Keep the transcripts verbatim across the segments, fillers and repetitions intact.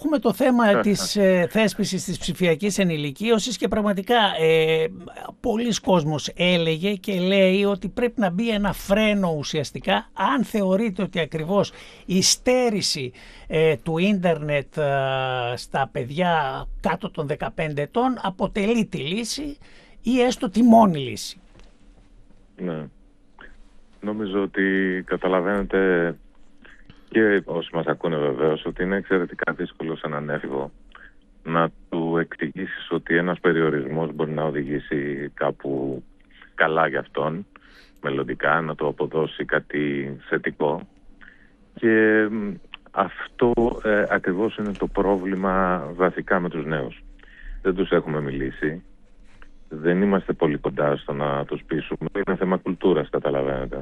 έχουμε το θέμα της ε, θέσπισης της ψηφιακής ενηλικίωσης και πραγματικά ε, πολλοί κόσμος έλεγε και λέει ότι πρέπει να μπει ένα φρένο ουσιαστικά αν θεωρείτε ότι ακριβώς η στέρηση ε, του ίντερνετ ε, στα παιδιά κάτω των δεκαπέντε ετών αποτελεί τη λύση ή έστω τη μόνη λύση. Ναι. Νομίζω ότι καταλαβαίνετε και όσοι μας ακούνε βεβαίως ότι είναι εξαιρετικά δύσκολο σε έναν έφηβο να του εξηγήσεις ότι ένας περιορισμός μπορεί να οδηγήσει κάπου καλά για αυτόν μελλοντικά, να του αποδώσει κάτι θετικό, και αυτό ε, ακριβώς είναι το πρόβλημα βασικά με τους νέους. Δεν τους έχουμε μιλήσει, δεν είμαστε πολύ κοντά στο να τους πείσουμε, είναι θέμα κουλτούρας, καταλαβαίνετε.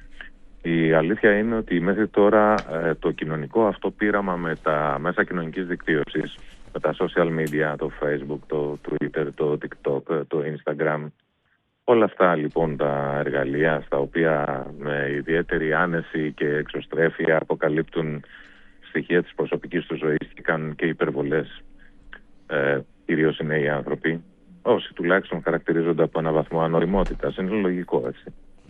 Η αλήθεια είναι ότι μέχρι τώρα ε, το κοινωνικό αυτό πείραμα με τα μέσα κοινωνικής δικτύωσης, με τα social media, το Facebook, το Twitter, το TikTok, το Instagram, όλα αυτά λοιπόν τα εργαλεία στα οποία με ιδιαίτερη άνεση και εξωστρέφεια αποκαλύπτουν στοιχεία της προσωπικής του ζωής και κάνουν και υπερβολές, ε, κυρίως οι νέοι άνθρωποι, όσοι τουλάχιστον χαρακτηρίζονται από ένα βαθμό ανοημότητας, είναι λογικό έτσι.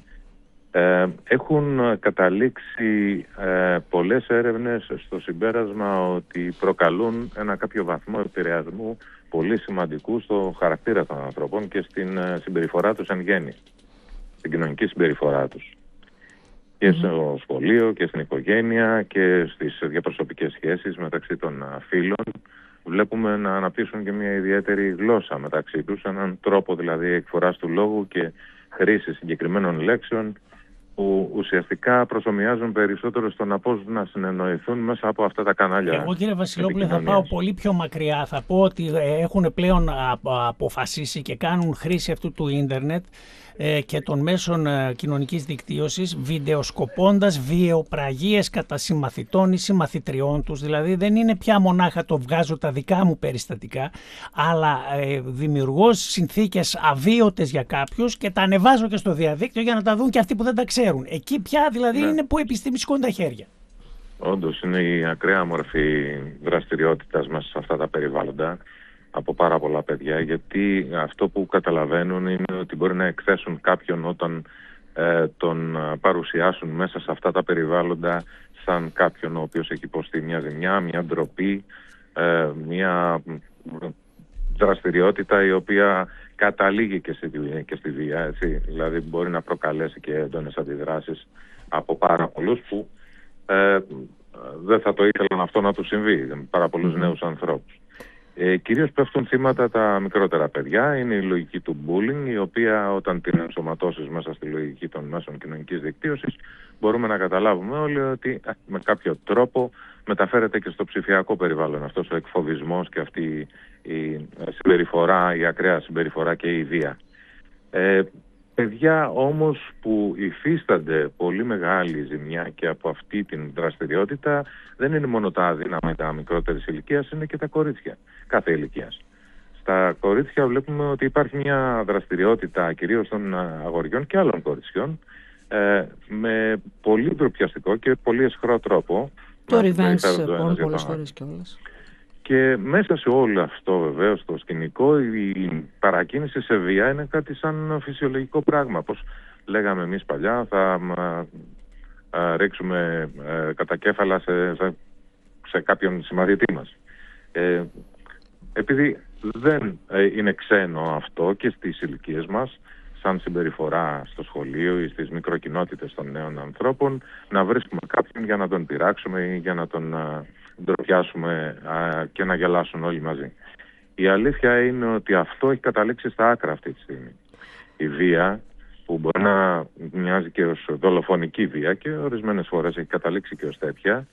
Ε, έχουν καταλήξει ε, πολλές έρευνες στο συμπέρασμα ότι προκαλούν ένα κάποιο βαθμό επηρεασμού πολύ σημαντικού στο χαρακτήρα των ανθρώπων και στην ε, συμπεριφορά τους εν γέννη, στην κοινωνική συμπεριφορά τους. Και mm-hmm. στο σχολείο και στην οικογένεια και στις διαπροσωπικές σχέσεις μεταξύ των φίλων. Βλέπουμε να αναπτύσσουν και μια ιδιαίτερη γλώσσα μεταξύ τους, έναν τρόπο δηλαδή εκφοράς του λόγου και χρήση συγκεκριμένων λέξεων, που ουσιαστικά προσομοιάζουν περισσότερο στο να πώς να συνεννοηθούν μέσα από αυτά τα κανάλια. Εγώ, κύριε Βασιλόπουλε, θα πάω πολύ πιο μακριά. Θα πω ότι έχουν πλέον αποφασίσει και κάνουν χρήση αυτού του ίντερνετ και των μέσων κοινωνικής δικτύωσης, βιντεοσκοπώντας βιαιοπραγίες κατά συμμαθητών ή συμμαθητριών τους. Δηλαδή δεν είναι πια μονάχα το βγάζω τα δικά μου περιστατικά, αλλά ε, δημιουργώ συνθήκες αβίωτες για κάποιους και τα ανεβάζω και στο διαδίκτυο για να τα δουν και αυτοί που δεν τα ξέρουν. Εκεί πια δηλαδή ναι. είναι που επιστήμη σηκώνει τα χέρια. Όντως είναι η ακραία μορφή δραστηριότητας μας σε αυτά τα περιβάλλοντα από πάρα πολλά παιδιά, γιατί αυτό που καταλαβαίνουν είναι ότι μπορεί να εκθέσουν κάποιον όταν ε, τον παρουσιάσουν μέσα σε αυτά τα περιβάλλοντα σαν κάποιον ο οποίος έχει υποστεί μια ζημιά, μια ντροπή, ε, μια δραστηριότητα η οποία καταλήγει και στη, και στη βία, έτσι. Δηλαδή μπορεί να προκαλέσει και έντονες αντιδράσεις από πάρα πολλούς που ε, δεν θα το ήθελαν αυτό να του συμβεί, πάρα πολλούς mm-hmm. νέους ανθρώπους. Ε, κυρίως πέφτουν θύματα τα μικρότερα παιδιά. Είναι η λογική του bullying, η οποία όταν την ενσωματώσεις μέσα στη λογική των μέσων κοινωνικής δικτύωσης, μπορούμε να καταλάβουμε όλοι ότι α, με κάποιο τρόπο μεταφέρεται και στο ψηφιακό περιβάλλον αυτός ο εκφοβισμός και αυτή η συμπεριφορά, η ακραία συμπεριφορά και η βία. Ε, παιδιά όμως που υφίστανται πολύ μεγάλη ζημιά και από αυτή την δραστηριότητα δεν είναι μόνο τα αδύναμα τα μικρότερης ηλικίας, είναι και τα κορίτσια κάθε ηλικίας. Στα κορίτσια βλέπουμε ότι υπάρχει μια δραστηριότητα κυρίως των αγοριών και άλλων κοριτσιών ε, με πολύ ντροπιαστικό και πολύ αισχρό τρόπο. Το revenge porn πολλές φορές κιόλας. Και μέσα σε όλο αυτό βεβαίως το σκηνικό η παρακίνηση σε βία είναι κάτι σαν φυσιολογικό πράγμα. Πώς λέγαμε εμείς παλιά, θα α, α, ρίξουμε α, κατά κέφαλα σε, σε, σε κάποιον συμμαθητή μας. Ε, επειδή δεν ε, είναι ξένο αυτό και στις ηλικίες μας, σαν συμπεριφορά στο σχολείο ή στις μικροκοινότητες των νέων ανθρώπων, να βρίσκουμε κάποιον για να τον πειράξουμε ή για να τον α, ντροπιάσουμε α, και να γελάσουν όλοι μαζί. Η αλήθεια είναι ότι αυτό έχει καταλήξει στα άκρα αυτή τη στιγμή. Η βία, που μπορεί να μοιάζει και ως δολοφονική βία και ορισμένες φορές έχει καταλήξει και ως τέτοια,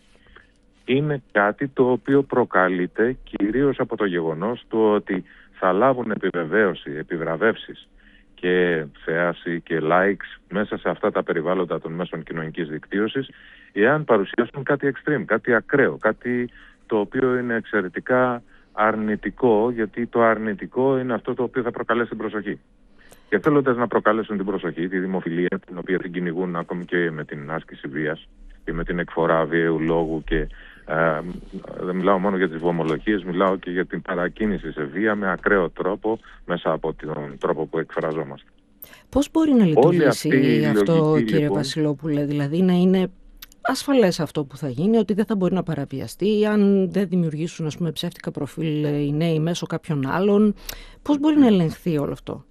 είναι κάτι το οποίο προκαλείται κυρίως από το γεγονός του ότι θα λάβουν επιβεβαίωση, επιβραβεύσεις και θέαση και likes μέσα σε αυτά τα περιβάλλοντα των μέσων κοινωνικής δικτύωσης, εάν παρουσιάσουν κάτι extreme, κάτι ακραίο, κάτι το οποίο είναι εξαιρετικά αρνητικό, γιατί το αρνητικό είναι αυτό το οποίο θα προκαλέσει την προσοχή. Και θέλοντας να προκαλέσουν την προσοχή, τη δημοφιλία, την οποία την κυνηγούν ακόμη και με την άσκηση βίας και με την εκφορά βίαιου λόγου και Ε, δεν μιλάω μόνο για τις βομολογίες, μιλάω και για την παρακίνηση σε βία με ακραίο τρόπο μέσα από τον τρόπο που εκφραζόμαστε. Πώς μπορεί να λειτουργήσει αυτό, λογική, κύριε λοιπόν, Βασιλόπουλε, δηλαδή να είναι ασφαλές αυτό που θα γίνει, ότι δεν θα μπορεί να παραβιαστεί αν δεν δημιουργήσουν, ας πούμε, ψεύτικα προφίλ οι νέοι μέσω κάποιων άλλων? Πώς μπορεί να ελεγχθεί όλο αυτό?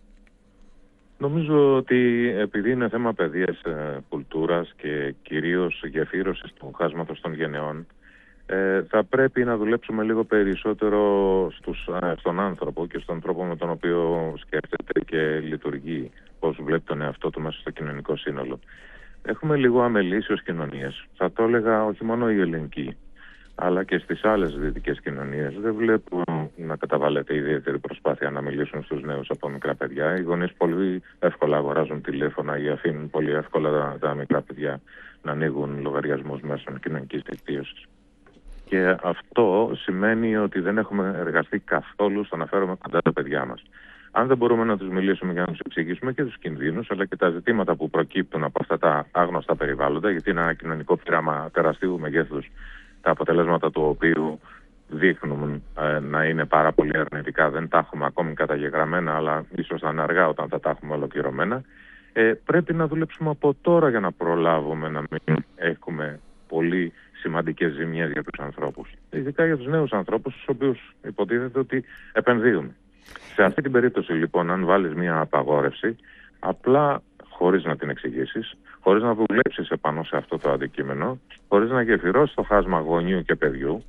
Νομίζω ότι επειδή είναι θέμα παιδείας, κουλτούρας και κυρίως γεφύρωσης του χάσματος των γενεών, ε, θα πρέπει να δουλέψουμε λίγο περισσότερο στους, στον άνθρωπο και στον τρόπο με τον οποίο σκέφτεται και λειτουργεί, πώς βλέπει τον εαυτό του μέσα στο κοινωνικό σύνολο. Έχουμε λίγο αμελήσει ως κοινωνίες. Θα το έλεγα όχι μόνο η ελληνική, αλλά και στις άλλες δυτικές κοινωνίες. Δεν βλέπω να καταβάλλεται ιδιαίτερη προσπάθεια να μιλήσουν στους νέους από μικρά παιδιά. Οι γονείς πολύ εύκολα αγοράζουν τηλέφωνα ή αφήνουν πολύ εύκολα τα, τα μικρά παιδιά να ανοίγουν λογαριασμούς μέσω κοινωνικής δικτύωσης. Και αυτό σημαίνει ότι δεν έχουμε εργαστεί καθόλου στο να φέρουμε κοντά τα παιδιά μας. Αν δεν μπορούμε να τους μιλήσουμε για να τους εξηγήσουμε και τους κινδύνους, αλλά και τα ζητήματα που προκύπτουν από αυτά τα άγνωστα περιβάλλοντα, γιατί είναι ένα κοινωνικό πείραμα τεραστίου μεγέθους, τα αποτελέσματα του οποίου δείχνουν ε, να είναι πάρα πολύ αρνητικά, δεν τα έχουμε ακόμη καταγεγραμμένα, αλλά ίσως θα είναι αργά όταν θα τα έχουμε ολοκληρωμένα. Ε, πρέπει να δουλέψουμε από τώρα για να προλάβουμε να μην έχουμε πολύ σημαντικές ζημιές για τους ανθρώπους. Ειδικά για τους νέους ανθρώπους, στους οποίους υποτίθεται ότι επενδύουμε. Σε αυτή την περίπτωση, λοιπόν, αν βάλεις μια απαγόρευση, απλά χωρίς να την εξηγήσεις, χωρίς να δουλέψεις επάνω σε αυτό το αντικείμενο, χωρίς να γεφυρώσεις το χάσμα γονιού και παιδιού.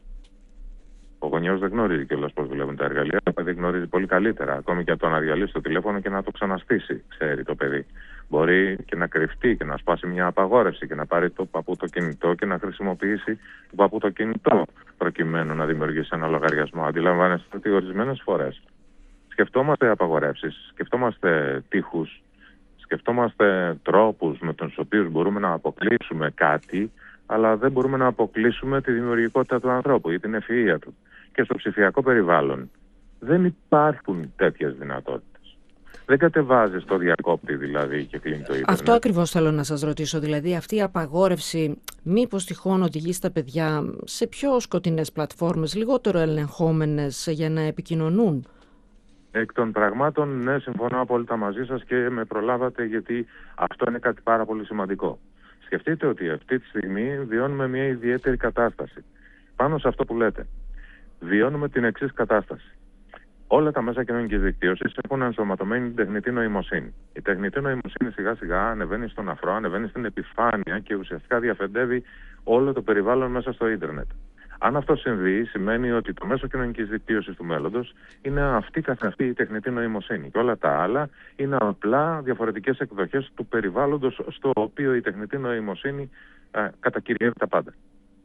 Ο γονιός δεν γνωρίζει κιόλας πώς δουλεύουν τα εργαλεία. Το παιδί γνωρίζει πολύ καλύτερα. Ακόμη και από το να διαλύσει το τηλέφωνο και να το ξαναστήσει, ξέρει το παιδί. Μπορεί και να κρυφτεί και να σπάσει μια απαγόρευση και να πάρει το παππού το κινητό και να χρησιμοποιήσει το παππού το κινητό προκειμένου να δημιουργήσει ένα λογαριασμό. Αντιλαμβάνεστε ότι ορισμένες φορές σκεφτόμαστε απαγορεύσεις, σκεφτόμαστε τείχους, σκεφτόμαστε τρόπους με τους οποίους μπορούμε να αποκλείσουμε κάτι, αλλά δεν μπορούμε να αποκλείσουμε τη δημιουργικότητα του ανθρώπου ή την ευφυΐα του. Και στο ψηφιακό περιβάλλον δεν υπάρχουν τέτοιες δυνατότητες. Δεν κατεβάζεις το διακόπτη δηλαδή και κλείνει το ίντερνετ. Αυτό ακριβώς θέλω να σας ρωτήσω. Δηλαδή αυτή η απαγόρευση μήπως τυχόν οδηγεί στα παιδιά σε πιο σκοτεινές πλατφόρμες, λιγότερο ελεγχόμενες για να επικοινωνούν? Εκ των πραγμάτων, ναι, συμφωνώ απόλυτα μαζί σας και με προλάβατε, γιατί αυτό είναι κάτι πάρα πολύ σημαντικό. Σκεφτείτε ότι αυτή τη στιγμή βιώνουμε μια ιδιαίτερη κατάσταση. Πάνω σε αυτό που λέτε, βιώνουμε την εξής κατάσταση. Όλα τα μέσα κοινωνικής δικτύωσης έχουν ενσωματωμένη την τεχνητή νοημοσύνη. Η τεχνητή νοημοσύνη σιγά σιγά ανεβαίνει στον αφρό, ανεβαίνει στην επιφάνεια και ουσιαστικά διαφεντεύει όλο το περιβάλλον μέσα στο ίντερνετ. Αν αυτό συμβεί, σημαίνει ότι το μέσο κοινωνικής δικτύωσης του μέλλοντος είναι αυτή καθ' αυτή η τεχνητή νοημοσύνη. Και όλα τα άλλα είναι απλά διαφορετικές εκδοχές του περιβάλλοντος στο οποίο η τεχνητή νοημοσύνη ε, κατακυριεύει τα πάντα.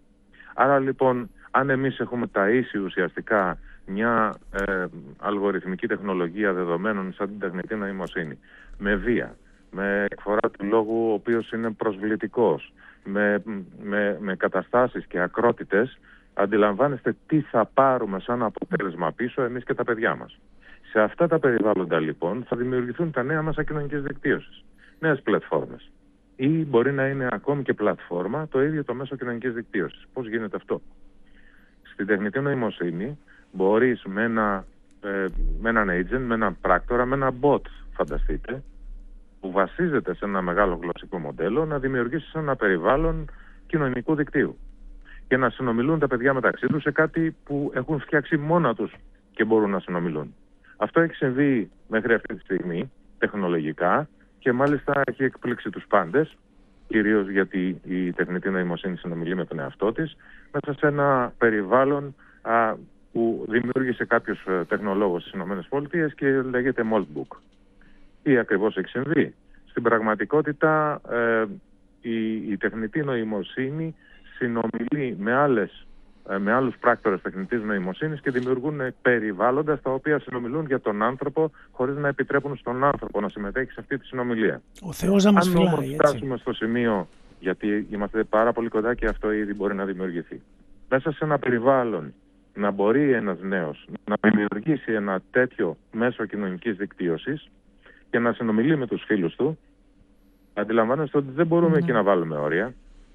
Άρα λοιπόν, αν εμείς έχουμε ταΐσει ουσιαστικά μια ε, αλγοριθμική τεχνολογία δεδομένων σαν την τεχνητή νοημοσύνη, με βία, με εκφορά του λόγου ο οποίος είναι προσβλητικός, με, με, με καταστάσεις και ακρότητες, αντιλαμβάνεστε τι θα πάρουμε σαν αποτέλεσμα πίσω εμείς και τα παιδιά μας. Σε αυτά τα περιβάλλοντα λοιπόν θα δημιουργηθούν τα νέα μέσα κοινωνικής δικτύωσης, νέες πλατφόρμες. Ή μπορεί να είναι ακόμη και πλατφόρμα το ίδιο το μέσο κοινωνικής δικτύωσης. Πώς γίνεται αυτό? Στην τεχνητή νοημοσύνη μπορείς με, ένα, ε, με έναν agent, με έναν πράκτορα, με ένα bot, φανταστείτε, που βασίζεται σε ένα μεγάλο γλωσσικό μοντέλο, να δημιουργήσεις ένα περιβάλλον κοινωνικού δικτύου και να συνομιλούν τα παιδιά μεταξύ τους σε κάτι που έχουν φτιάξει μόνα τους και μπορούν να συνομιλούν. Αυτό έχει συμβεί μέχρι αυτή τη στιγμή τεχνολογικά και μάλιστα έχει εκπλήξει τους πάντες, κυρίως γιατί η τεχνητή νοημοσύνη συνομιλεί με τον εαυτό της, μέσα σε ένα περιβάλλον α, που δημιούργησε κάποιος τεχνολόγος στις ΗΠΑ και λέγεται Moltbook. Τι ακριβώς έχει συμβεί? Στην πραγματικότητα ε, η, η τεχνητή νοημοσύνη συνομιλεί με, άλλες, ε, με άλλους πράκτορες τεχνητής νοημοσύνης και δημιουργούν περιβάλλοντα στα οποία συνομιλούν για τον άνθρωπο χωρίς να επιτρέπουν στον άνθρωπο να συμμετέχει σε αυτή τη συνομιλία. Ο Θεός να μας Αν φυλάει, όμως έτσι. φτάσουμε στο σημείο, γιατί είμαστε πάρα πολύ κοντά και αυτό ήδη μπορεί να δημιουργηθεί, μέσα σε ένα περιβάλλον να μπορεί ένας νέος να δημιουργήσει ένα τέτοιο μέσο κοινωνικής δικτύωσης και να συνομιλεί με τους φίλους του, αντιλαμβάνεστε ότι δεν μπορούμε mm. εκεί να βάλουμε όρια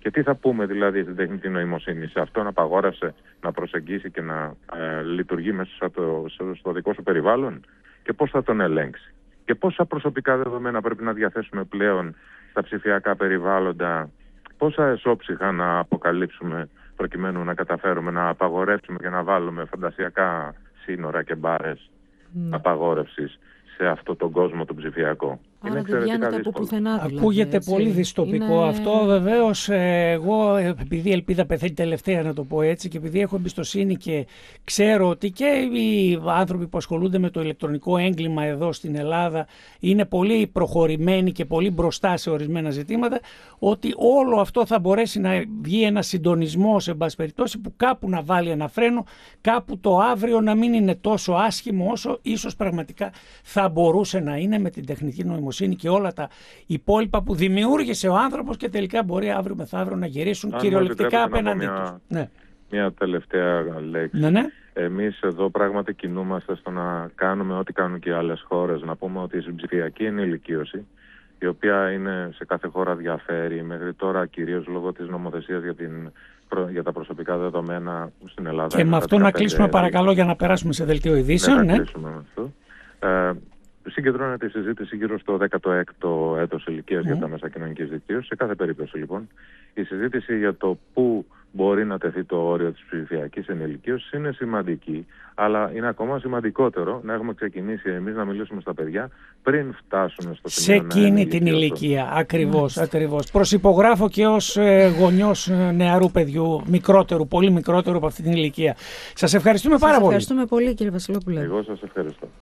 Και τι θα πούμε δηλαδή στην τεχνητή νοημοσύνη, σε αυτόν απαγόρευσε να προσεγγίσει και να ε, λειτουργεί μέσα στο, στο δικό σου περιβάλλον, και πώς θα τον ελέγξει. Και πόσα προσωπικά δεδομένα πρέπει να διαθέσουμε πλέον στα ψηφιακά περιβάλλοντα, πόσα εσόψυχα να αποκαλύψουμε προκειμένου να καταφέρουμε να απαγορεύσουμε και να βάλουμε φαντασιακά σύνορα και μπάρες mm. απαγόρευσης σε αυτόν τον κόσμο τον ψηφιακό. Άρα είναι δεν βγαίνετε από πουθενά δηλαδή. Ακούγεται έτσι. Πολύ δυστοπικό είναι... αυτό. Βεβαίως εγώ, επειδή η ελπίδα πεθαίνει τελευταία, να το πω έτσι, και επειδή έχω εμπιστοσύνη και ξέρω ότι και οι άνθρωποι που ασχολούνται με το ηλεκτρονικό έγκλημα εδώ στην Ελλάδα είναι πολύ προχωρημένοι και πολύ μπροστά σε ορισμένα ζητήματα, ότι όλο αυτό θα μπορέσει να βγει ένα συντονισμό, σε πάση περιπτώσει, που κάπου να βάλει ένα φρένο, κάπου το αύριο να μην είναι τόσο άσχημο όσο ίσως πραγματικά θα μπορούσε να είναι με την τεχνητή νοημοσύνη και όλα τα υπόλοιπα που δημιούργησε ο άνθρωπος και τελικά μπορεί αύριο μεθαύριο να γυρίσουν κυριολεκτικά απέναντί τους. Ναι. Μια τελευταία λέξη. Ναι, ναι. Εμείς εδώ πράγματι κινούμαστε στο να κάνουμε ό,τι κάνουν και οι άλλες χώρες. Να πούμε ότι η ψηφιακή ενηλικίωση, η οποία είναι σε κάθε χώρα διαφέρει, μέχρι τώρα κυρίως λόγω της νομοθεσίας για, την, για τα προσωπικά δεδομένα στην Ελλάδα. Και με αυτό να κλείσουμε παρακαλώ για να περάσουμε σε δελτίο ειδήσεων. Ναι, ναι. να κλείσουμε με αυτό. Ε, συγκεντρώνεται η συζήτηση γύρω στο δέκατο έκτο έτος ηλικίας mm. για τα μέσα κοινωνικής δικτύωσης. Σε κάθε περίπτωση λοιπόν η συζήτηση για το πού μπορεί να τεθεί το όριο της ψηφιακής ενηλικίωσης είναι σημαντική, αλλά είναι ακόμα σημαντικότερο να έχουμε ξεκινήσει εμείς να μιλήσουμε στα παιδιά πριν φτάσουν στο σημείο σε εκείνη την ηλικία. Ακριβώς, mm. ακριβώς. Προσυπογράφω και ως ε, γονιός ε, νεαρού παιδιού, μικρότερου, πολύ μικρότερου από αυτή την ηλικία. Σας ευχαριστούμε σας πάρα ευχαριστούμε πολύ. Ευχαριστούμε πολύ κύριε Βασιλόπουλε. Εγώ σας ευχαριστώ.